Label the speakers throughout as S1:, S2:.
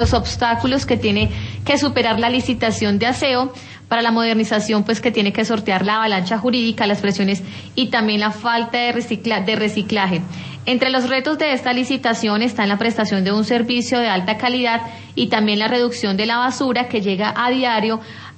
S1: los obstáculos que tiene que superar la licitación de aseo, para la modernización pues que tiene que sortear la avalancha jurídica, las presiones y también la falta de reciclaje. Entre los retos de esta licitación está la prestación de un servicio de alta calidad y también la reducción de la basura que llega a diario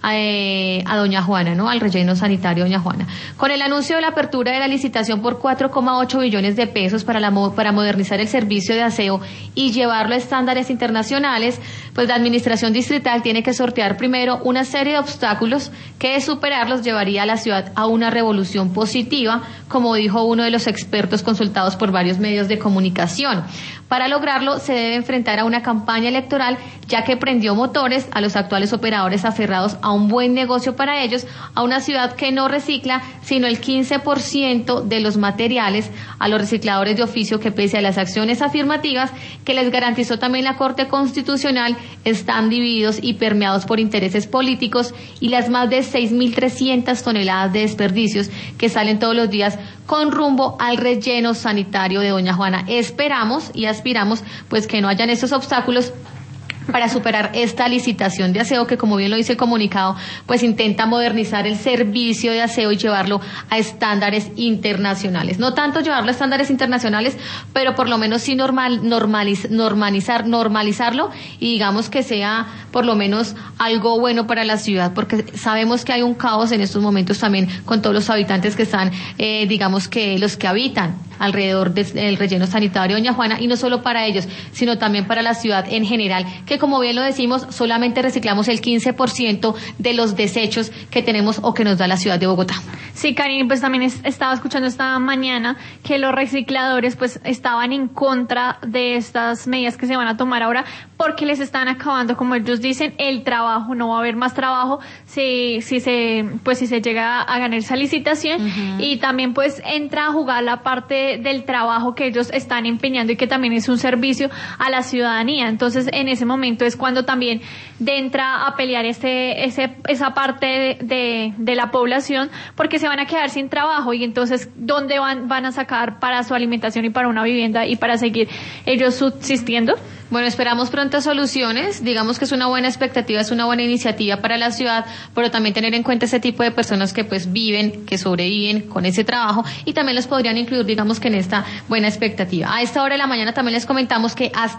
S1: a Doña Juana, ¿no? Al relleno sanitario Doña Juana. Con el anuncio de la apertura de la licitación por 4,8 billones de pesos para modernizar el servicio de aseo y llevarlo a estándares internacionales, pues la administración distrital tiene que sortear primero una serie de obstáculos que de superarlos llevaría a la ciudad a una revolución positiva, como dijo uno de los expertos consultados por varios medios de comunicación. Para lograrlo se debe enfrentar a una campaña electoral, ya que prendió motores a los actuales operadores aferrados a un buen negocio para ellos, a una ciudad que no recicla sino el 15% de los materiales, a los recicladores de oficio que pese a las acciones afirmativas que les garantizó también la Corte Constitucional, están divididos y permeados por intereses políticos y las más de 6.300 toneladas de desperdicios que salen todos los días con rumbo al relleno sanitario de Doña Juana. Esperamos y aspiramos pues que no hayan estos obstáculos para superar esta licitación de aseo que, como bien lo dice el comunicado, pues intenta modernizar el servicio de aseo y llevarlo a estándares internacionales. No tanto llevarlo a estándares internacionales, pero por lo menos sí normalizarlo y digamos que sea por lo menos algo bueno para la ciudad, porque sabemos que hay un caos en estos momentos también con todos los habitantes que están, digamos que los que habitan alrededor del relleno sanitario Doña Juana, y no solo para ellos, sino también para la ciudad en general, que como bien lo decimos, solamente reciclamos el 15% de los desechos que tenemos o que nos da la ciudad de Bogotá.
S2: Sí, Karine, pues también estaba escuchando esta mañana que los recicladores pues estaban en contra de estas medidas que se van a tomar ahora porque les están acabando, como ellos dicen, el trabajo. No va a haber más trabajo si se llega a ganar esa licitación. Y también pues entra a jugar la parte del trabajo que ellos están empeñando y que también es un servicio a la ciudadanía. Entonces en ese momento es cuando también entra a pelear esa parte de la población, porque se van a quedar sin trabajo y entonces ¿dónde van a sacar para su alimentación y para una vivienda y para seguir ellos subsistiendo?
S1: Bueno, esperamos prontas soluciones. Digamos que es una buena expectativa, es una buena iniciativa para la ciudad, pero también tener en cuenta ese tipo de personas que pues viven, que sobreviven con ese trabajo y también los podrían incluir, digamos que en esta buena expectativa. A esta hora de la mañana también les comentamos que hasta